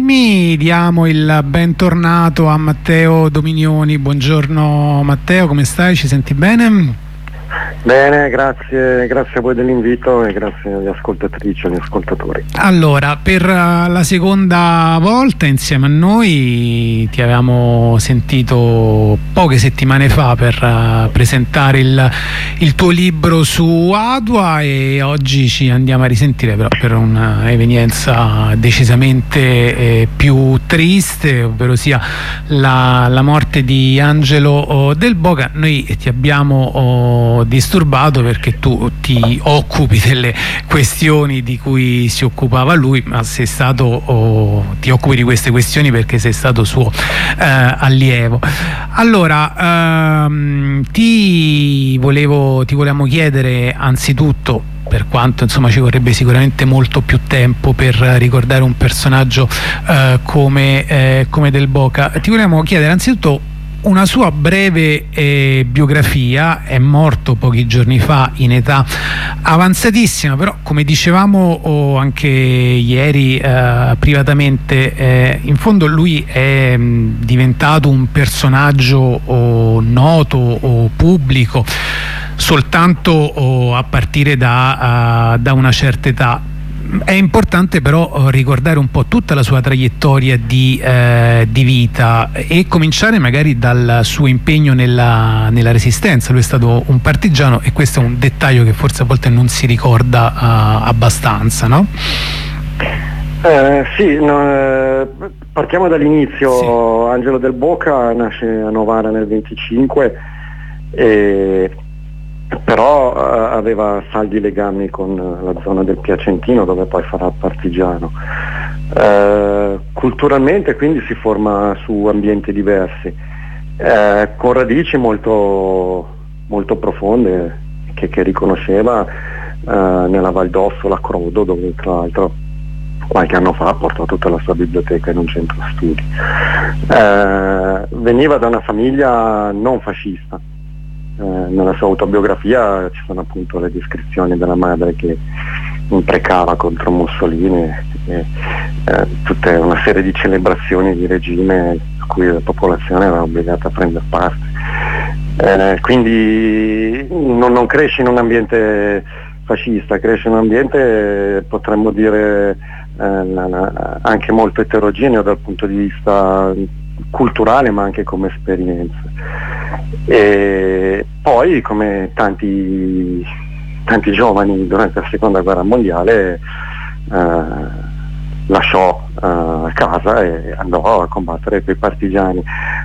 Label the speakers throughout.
Speaker 1: fermi. Diamo il bentornato a Matteo Dominioni. Buongiorno Matteo, come stai? Ci senti bene?
Speaker 2: Bene, grazie a voi dell'invito e grazie agli ascoltatrici e agli ascoltatori.
Speaker 1: Allora, per la seconda volta insieme a noi ti avevamo sentito poche settimane fa per presentare il tuo libro su Adua, e oggi ci andiamo a risentire però per un'evenienza decisamente più triste, ovvero sia la morte di Angelo Del Boca. Noi ti abbiamo disturbato perché tu ti occupi delle questioni di cui si occupava lui, ma ti occupi di queste questioni perché sei stato suo allievo. Allora, ti volevamo chiedere anzitutto, per quanto insomma ci vorrebbe sicuramente molto più tempo per ricordare un personaggio come Del Boca, ti volevamo chiedere anzitutto una sua breve biografia. È morto pochi giorni fa in età avanzatissima, però come dicevamo anche ieri privatamente, in fondo lui è diventato un personaggio noto o pubblico soltanto a partire da una certa età. È importante però ricordare un po' tutta la sua traiettoria di vita e cominciare magari dal suo impegno nella Resistenza. Lui è stato un partigiano e questo è un dettaglio che forse a volte non si ricorda abbastanza, no?
Speaker 2: Partiamo dall'inizio. Sì. Angelo Del Boca nasce a Novara nel 25 però aveva saldi legami con la zona del Piacentino, dove poi farà il partigiano. Culturalmente quindi si forma su ambienti diversi, con radici molto, molto profonde che riconosceva nella Val d'Ossola, a Crodo, dove tra l'altro qualche anno fa portò tutta la sua biblioteca in un centro studi. Veniva da una famiglia non fascista. Nella sua autobiografia ci sono appunto le descrizioni della madre che imprecava contro Mussolini e tutta una serie di celebrazioni di regime a cui la popolazione era obbligata a prendere parte. Quindi non cresce in un ambiente fascista, cresce in un ambiente, potremmo dire, anche molto eterogeneo dal punto di vista culturale, ma anche come esperienza. E poi, come tanti giovani durante la seconda guerra mondiale, lasciò casa e andò a combattere con i partigiani.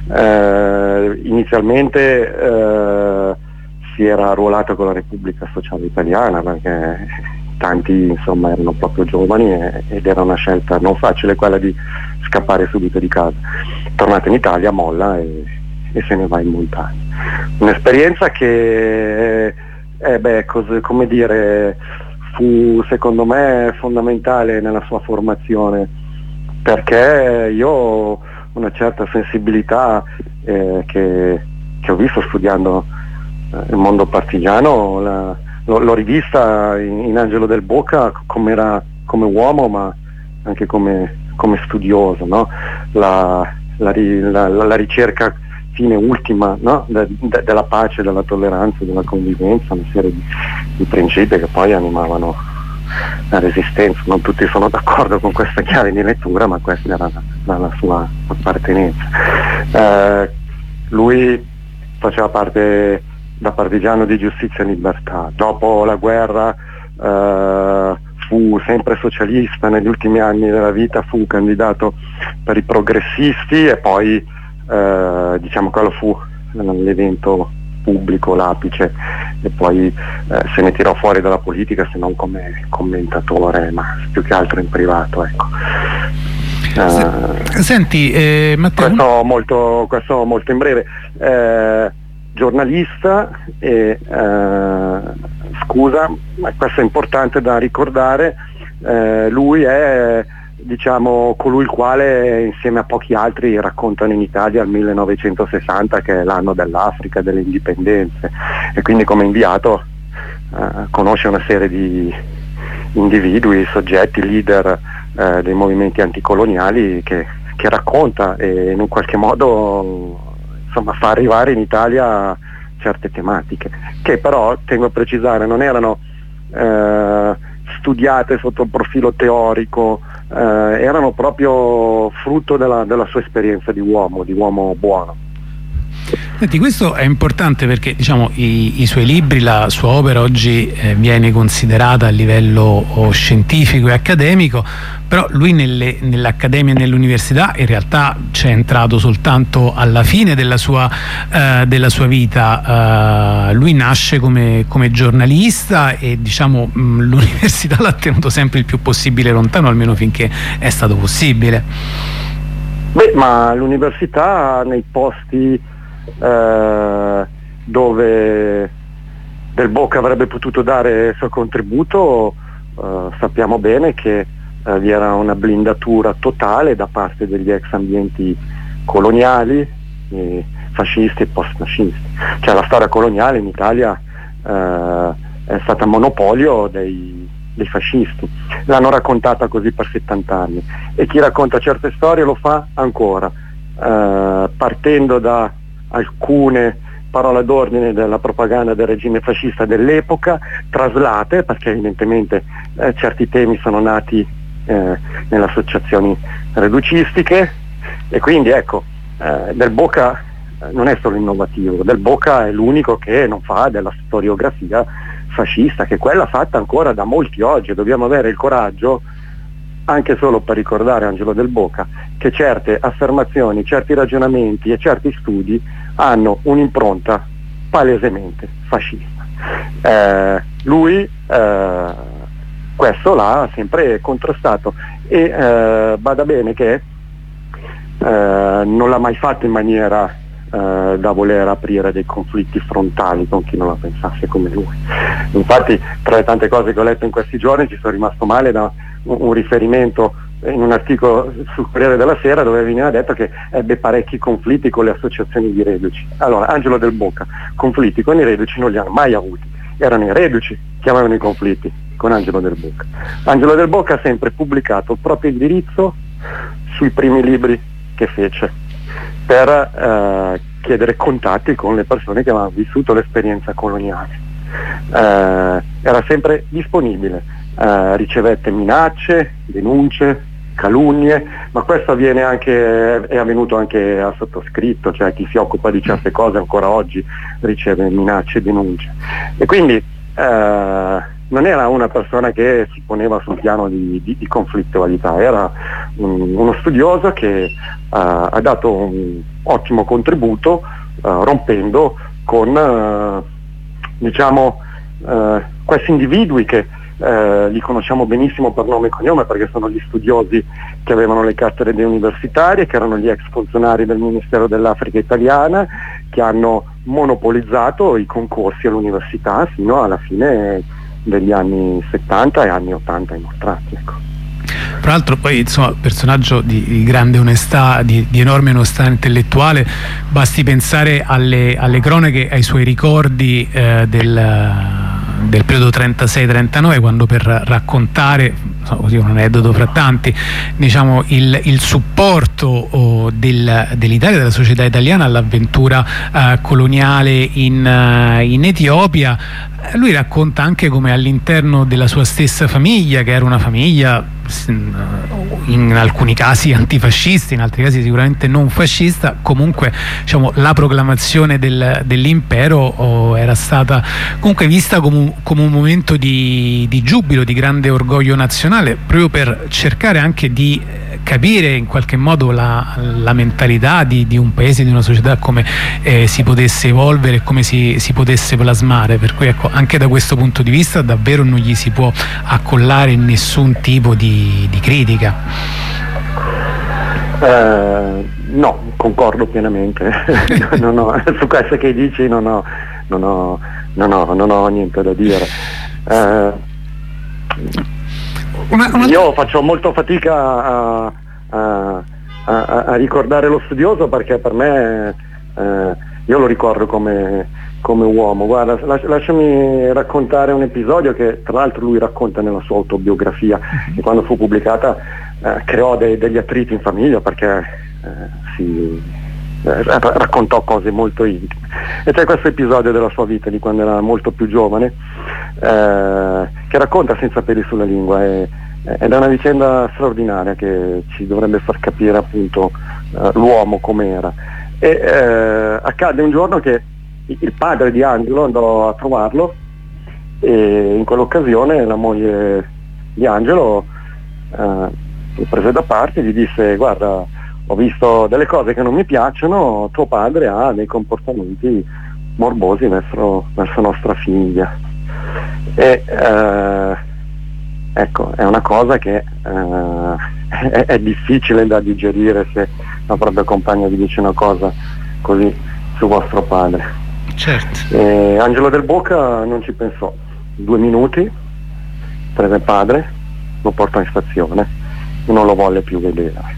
Speaker 2: Inizialmente si era arruolato con la Repubblica Sociale Italiana, perché tanti insomma erano proprio giovani ed era una scelta non facile quella di scappare subito di casa. Tornato in Italia molla e se ne va in montagna. Un'esperienza che come dire, fu secondo me fondamentale nella sua formazione, perché io ho una certa sensibilità che ho visto studiando il mondo partigiano, l'ho rivista in Angelo Del Boca come uomo, ma anche come studioso, no? La ricerca fine ultima, no? della pace, della tolleranza, della convivenza, una serie di principi che poi animavano la Resistenza. Non tutti sono d'accordo con questa chiave di lettura, ma questa era la sua appartenenza. Lui faceva parte da partigiano di Giustizia e Libertà. Dopo la guerra fu sempre socialista, negli ultimi anni della vita fu candidato per i progressisti e poi diciamo quello fu l'evento pubblico, l'apice, e poi se ne tirò fuori dalla politica, se non come commentatore, ma più che altro in privato, ecco.
Speaker 1: Senti Matteo,
Speaker 2: questo molto in breve. Giornalista e scusa, ma questo è importante da ricordare, lui è, diciamo, colui il quale insieme a pochi altri raccontano in Italia il 1960, che è l'anno dell'Africa, delle indipendenze, e quindi come inviato conosce una serie di individui, soggetti, leader dei movimenti anticoloniali che racconta e in un qualche modo insomma fa arrivare in Italia certe tematiche che però, tengo a precisare, non erano studiate sotto il profilo teorico, erano proprio frutto della sua esperienza di uomo buono.
Speaker 1: Senti, questo è importante perché diciamo i suoi libri, la sua opera oggi viene considerata a livello scientifico e accademico, però lui nell'accademia e nell'università in realtà c'è entrato soltanto alla fine della sua vita. Lui nasce come giornalista e diciamo l'università l'ha tenuto sempre il più possibile lontano, almeno finché è stato possibile.
Speaker 2: Beh, ma l'università nei posti dove Del Boca avrebbe potuto dare il suo contributo, sappiamo bene che vi era una blindatura totale da parte degli ex ambienti coloniali, fascisti e post-fascisti. Cioè la storia coloniale in Italia è stata monopolio dei fascisti, l'hanno raccontata così per 70 anni e chi racconta certe storie lo fa ancora, partendo da alcune parole d'ordine della propaganda del regime fascista dell'epoca, traslate, perché evidentemente certi temi sono nati nelle associazioni reducistiche e quindi ecco, Del Boca non è solo innovativo, Del Boca è l'unico che non fa della storiografia fascista, che è quella fatta ancora da molti oggi. Dobbiamo avere il coraggio, anche solo per ricordare Angelo Del Boca, che certe affermazioni, certi ragionamenti e certi studi hanno un'impronta palesemente fascista. Lui questo l'ha sempre contrastato e bada bene che non l'ha mai fatto in maniera da voler aprire dei conflitti frontali con chi non la pensasse come lui. Infatti tra le tante cose che ho letto in questi giorni ci sono rimasto male da un riferimento in un articolo sul Corriere della Sera dove veniva detto che ebbe parecchi conflitti con le associazioni di reduci. Allora Angelo Del Boca conflitti con i reduci non li hanno mai avuti, erano i reduci che avevano i conflitti con Angelo Del Boca. Angelo Del Boca ha sempre pubblicato il proprio indirizzo sui primi libri che fece per chiedere contatti con le persone che avevano vissuto l'esperienza coloniale. Era sempre disponibile, ricevette minacce, denunce, calunnie, ma questo avviene anche, è avvenuto anche a sottoscritto, cioè chi si occupa di certe cose ancora oggi riceve minacce e denunce. E quindi non era una persona che si poneva sul piano di conflittualità, era uno studioso che ha dato un ottimo contributo rompendo con questi individui che li conosciamo benissimo per nome e cognome perché sono gli studiosi che avevano le cattedre universitarie, che erano gli ex funzionari del Ministero dell'Africa italiana, che hanno monopolizzato i concorsi all'università fino alla fine degli anni 70 e anni 80 inoltrati, ecco.
Speaker 1: Tra l'altro poi insomma personaggio di grande onestà, di enorme onestà intellettuale, basti pensare alle cronache, ai suoi ricordi del periodo 36-39, quando per raccontare, così un aneddoto fra tanti, diciamo il supporto dell'Italia, della società italiana all'avventura coloniale in Etiopia. Lui racconta anche come all'interno della sua stessa famiglia, che era una famiglia in alcuni casi antifascista, in altri casi sicuramente non fascista, comunque diciamo, la proclamazione dell'impero era stata comunque vista come un momento di giubilo, di grande orgoglio nazionale, proprio per cercare anche di capire in qualche modo la mentalità di un paese, di una società, come si potesse evolvere, come si potesse plasmare. Per cui ecco, anche da questo punto di vista davvero non gli si può accollare nessun tipo di critica.
Speaker 2: No, concordo pienamente. Su questo che dici non ho niente da dire. Io faccio molto fatica a ricordare lo studioso perché per me io lo ricordo come come uomo. Guarda, lasciami raccontare un episodio che tra l'altro lui racconta nella sua autobiografia, che quando fu pubblicata creò degli attriti in famiglia, perché raccontò cose molto intime. E c'è questo episodio della sua vita di quando era molto più giovane, che racconta senza peli sulla lingua, ed è una vicenda straordinaria che ci dovrebbe far capire appunto l'uomo com'era. E accadde un giorno che il padre di Angelo andò a trovarlo, e in quell'occasione la moglie di Angelo lo prese da parte e gli disse: guarda, ho visto delle cose che non mi piacciono, tuo padre ha dei comportamenti morbosi verso nostra figlia. E ecco, è una cosa che è difficile da digerire se la propria compagna vi dice una cosa così su vostro padre.
Speaker 1: Certo.
Speaker 2: Angelo Del Boca non ci pensò 2 minuti, prese il padre, lo portò in stazione e non lo volle più vedere.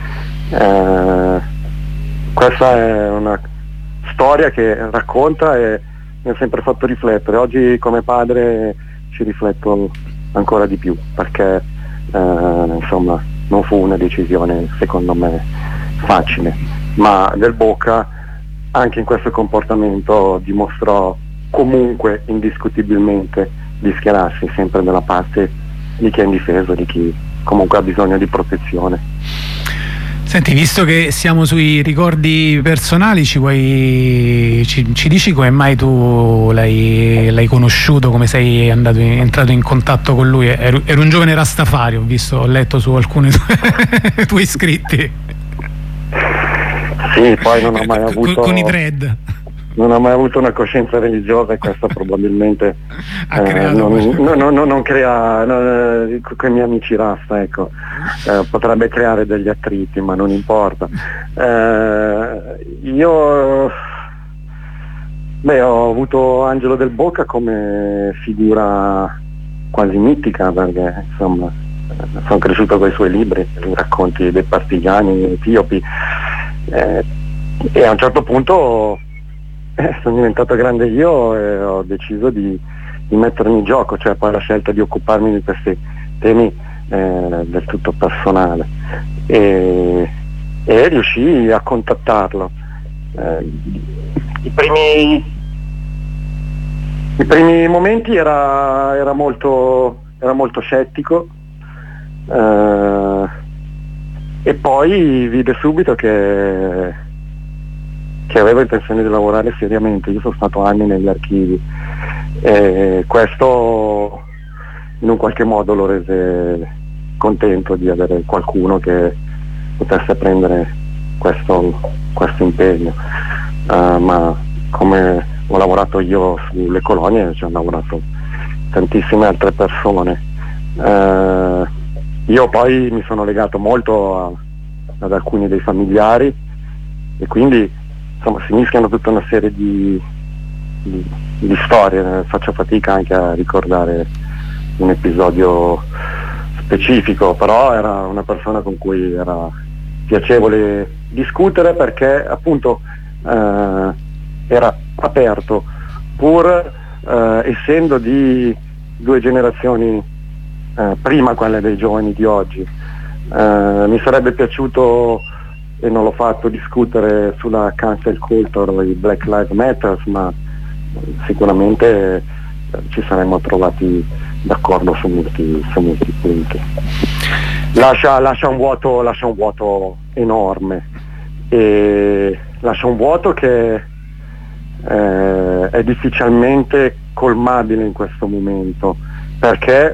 Speaker 2: Questa è una storia che racconta e mi ha sempre fatto riflettere. Oggi come padre ci rifletto ancora di più, perché insomma non fu una decisione secondo me facile, ma Del Boca anche in questo comportamento dimostrò comunque indiscutibilmente di schierarsi sempre dalla parte di chi è indifeso, di chi comunque ha bisogno di protezione.
Speaker 1: Senti, visto che siamo sui ricordi personali, ci dici come mai tu l'hai conosciuto, come sei entrato in contatto con lui? Ero un giovane Rastafari, ho letto su alcuni tuoi scritti.
Speaker 2: Sì, poi non ho mai avuto
Speaker 1: con i thread.
Speaker 2: Non ho mai avuto una coscienza religiosa, e questo probabilmente non crea con i miei amici Rasta, ecco, potrebbe creare degli attriti, ma non importa. Io ho avuto Angelo Del Boca come figura quasi mitica, perché insomma sono cresciuto con i suoi libri, i racconti dei partigiani etiopi, e a un certo punto sono diventato grande io e ho deciso di mettermi in gioco, cioè poi la scelta di occuparmi di questi temi del tutto personale, e riuscii a contattarlo. I primi momenti era molto scettico, e poi vide subito che avevo intenzione di lavorare seriamente. Io sono stato anni negli archivi e questo in un qualche modo lo rese contento di avere qualcuno che potesse prendere questo impegno, ma come ho lavorato io sulle colonie, ci hanno lavorato tantissime altre persone. Io poi mi sono legato molto ad alcuni dei familiari, e quindi insomma si mischiano tutta una serie di storie. Faccio fatica anche a ricordare un episodio specifico, però era una persona con cui era piacevole discutere, perché appunto era aperto, pur essendo di 2 generazioni prima quelle dei giovani di oggi. Mi sarebbe piaciuto, e non l'ho fatto, discutere sulla cancel culture o i Black Lives Matter, ma sicuramente ci saremmo trovati d'accordo su molti punti. Lascia un vuoto enorme, e lascia un vuoto che è difficilmente colmabile in questo momento, perché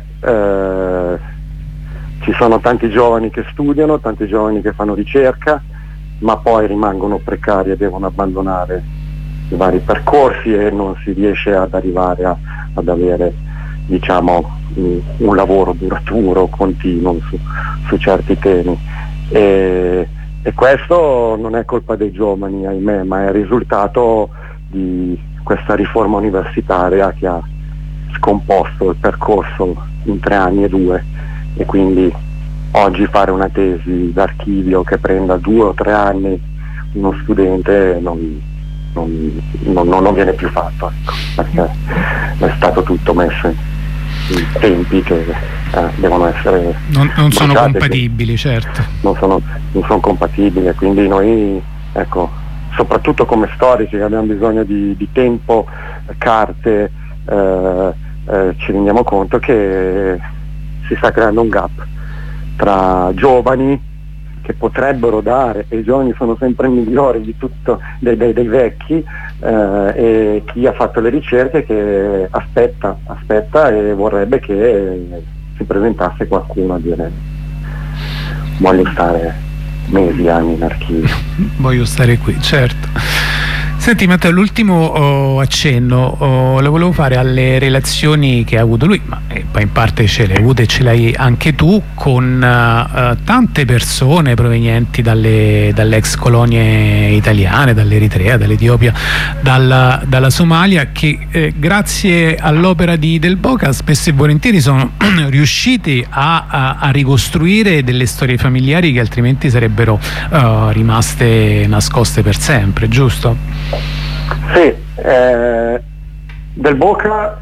Speaker 2: ci sono tanti giovani che studiano, tanti giovani che fanno ricerca, ma poi rimangono precari e devono abbandonare i vari percorsi, e non si riesce ad arrivare ad avere, diciamo, un lavoro duraturo, continuo su certi temi. E questo non è colpa dei giovani, ahimè, ma è il risultato di questa riforma universitaria che ha scomposto il percorso in 3 anni e 2, e quindi oggi fare una tesi d'archivio che prenda 2 o 3 anni uno studente non non viene più fatto, ecco, perché è stato tutto messo in tempi che devono essere
Speaker 1: non sono compatibili, certo.
Speaker 2: Non sono compatibili, quindi noi, ecco, soprattutto come storici che abbiamo bisogno di tempo, carte, ci rendiamo conto che si sta creando un gap tra giovani che potrebbero dare, e i giovani sono sempre migliori di tutto dei vecchi, e chi ha fatto le ricerche che aspetta e vorrebbe che si presentasse qualcuno a dire: voglio stare mesi, anni in archivio.
Speaker 1: Voglio stare qui, certo. Senti Matteo, l'ultimo accenno lo volevo fare alle relazioni che ha avuto lui, ma poi in parte ce le hai avute e ce l'hai anche tu, con tante persone provenienti dalle ex colonie italiane, dall'Eritrea, dall'Etiopia, dalla Somalia, che grazie all'opera di Del Boca spesso e volentieri sono riusciti a ricostruire delle storie familiari che altrimenti sarebbero rimaste nascoste per sempre, giusto?
Speaker 2: Sì, Del Boca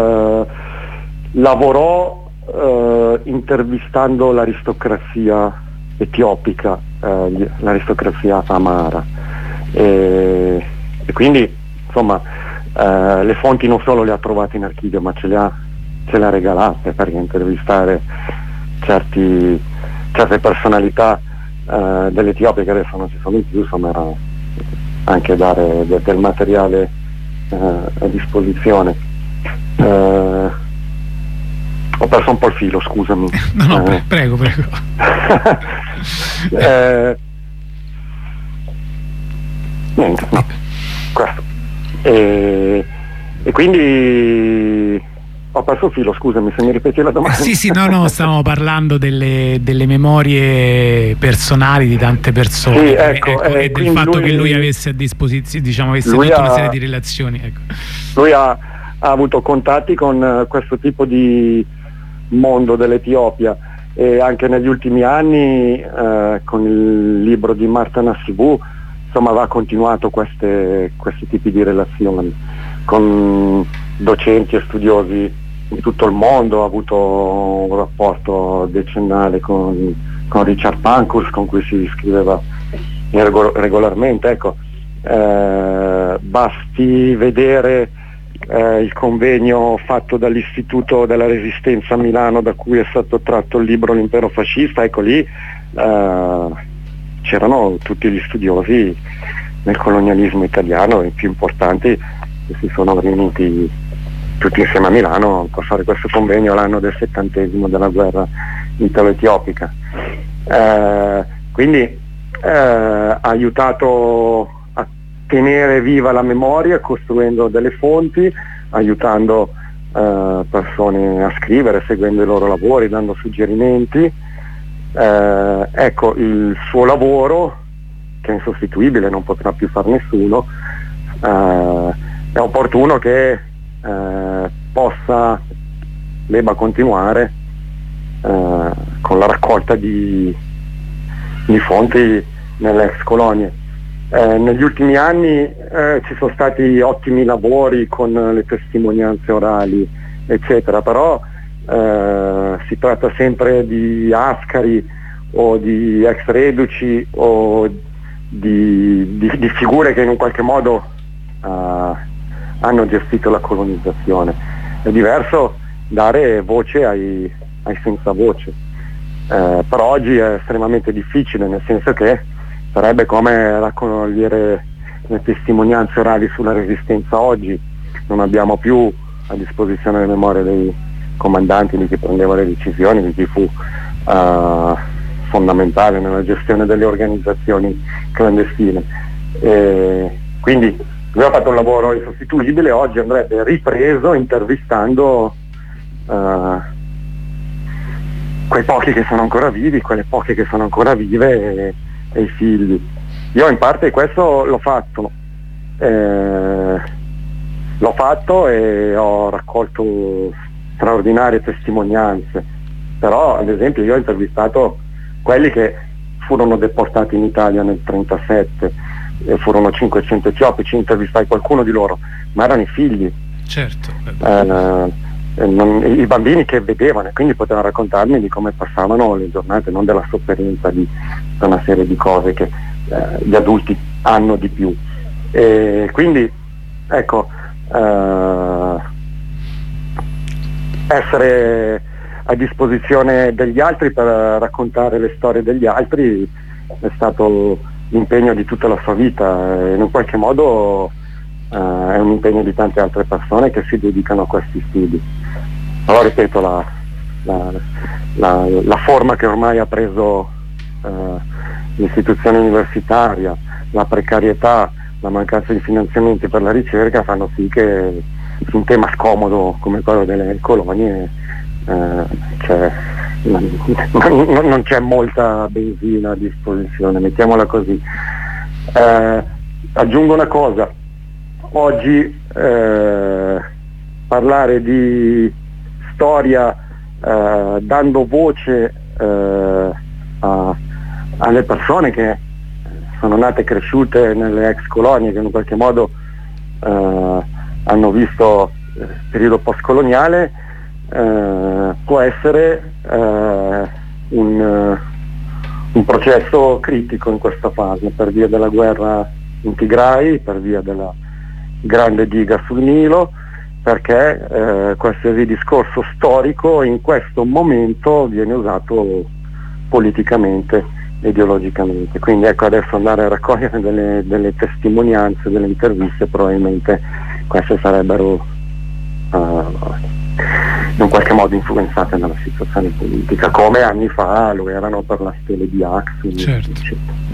Speaker 2: lavorò intervistando l'aristocrazia etiopica, l'aristocrazia amara, e quindi insomma le fonti non solo le ha trovate in archivio, ma ce le ha regalate, perché intervistare certe personalità dell'Etiopia che adesso non ci sono più, insomma era anche dare del materiale a disposizione. Ho perso un po' il filo, scusami.
Speaker 1: No, prego.
Speaker 2: Niente, no, questo. E quindi ho perso il filo, scusami, se mi ripeti la domanda.
Speaker 1: Sì, no, stavamo parlando delle memorie personali di tante persone,
Speaker 2: sì, ecco,
Speaker 1: e del fatto che lui avesse a disposizione, diciamo, avesse tutta una serie di relazioni, ecco.
Speaker 2: Lui ha avuto contatti con questo tipo di mondo dell'Etiopia, e anche negli ultimi anni con il libro di Marta Nassibu, insomma, aveva continuato questi tipi di relazioni con docenti e studiosi in tutto il mondo. Ha avuto un rapporto decennale con Richard Pankhurst, con cui si scriveva regolarmente, ecco. Basti vedere il convegno fatto dall'Istituto della Resistenza a Milano, da cui è stato tratto il libro L'impero fascista, ecco lì c'erano tutti gli studiosi del colonialismo italiano, i più importanti, che si sono riuniti tutti insieme a Milano per fare questo convegno l'anno del 70° della guerra italo-etiopica. Quindi ha aiutato a tenere viva la memoria, costruendo delle fonti, aiutando persone a scrivere, seguendo i loro lavori, dando suggerimenti. Ecco, il suo lavoro, che è insostituibile, non potrà più far nessuno, è opportuno che debba continuare con la raccolta di fonti nelle ex colonie. Negli ultimi anni ci sono stati ottimi lavori con le testimonianze orali, eccetera, però si tratta sempre di ascari o di ex reduci o di figure che in un qualche modo hanno gestito la colonizzazione. È diverso dare voce ai senza voce, però oggi è estremamente difficile, nel senso che sarebbe come raccogliere le testimonianze orali sulla resistenza oggi. Non abbiamo più a disposizione le memorie dei comandanti, di chi prendeva le decisioni, di chi fu fondamentale nella gestione delle organizzazioni clandestine. Quindi lui ha fatto un lavoro insostituibile, oggi andrebbe ripreso intervistando quei pochi che sono ancora vivi, quelle poche che sono ancora vive e i figli. Io in parte questo l'ho fatto e ho raccolto straordinarie testimonianze, però ad esempio io ho intervistato quelli che furono deportati in Italia nel 1937, furono 500 etiopici, intervistai qualcuno di loro, ma erano i figli.
Speaker 1: Certo.
Speaker 2: I bambini che vedevano, e quindi potevano raccontarmi di come passavano le giornate, non della sofferenza di una serie di cose che gli adulti hanno di più. E quindi ecco, essere a disposizione degli altri per raccontare le storie degli altri è stato l'impegno di tutta la sua vita, e in un qualche modo è un impegno di tante altre persone che si dedicano a questi studi. Però ripeto, la forma che ormai ha preso l'istituzione universitaria, la precarietà, la mancanza di finanziamenti per la ricerca fanno sì che su un tema scomodo come quello delle colonie non c'è molta benzina a disposizione, mettiamola così. Aggiungo una cosa: oggi parlare di storia dando voce alle persone che sono nate e cresciute nelle ex colonie, che in qualche modo hanno visto il periodo postcoloniale, può essere un processo critico in questa fase, per via della guerra in Tigray, per via della grande diga sul Nilo, perché qualsiasi discorso storico in questo momento viene usato politicamente, ideologicamente. Quindi ecco, adesso andare a raccogliere delle testimonianze, delle interviste, probabilmente queste sarebbero in un qualche modo influenzate dalla situazione politica, come anni fa lo erano per la stele di Axum,
Speaker 1: certo.
Speaker 2: eccetera.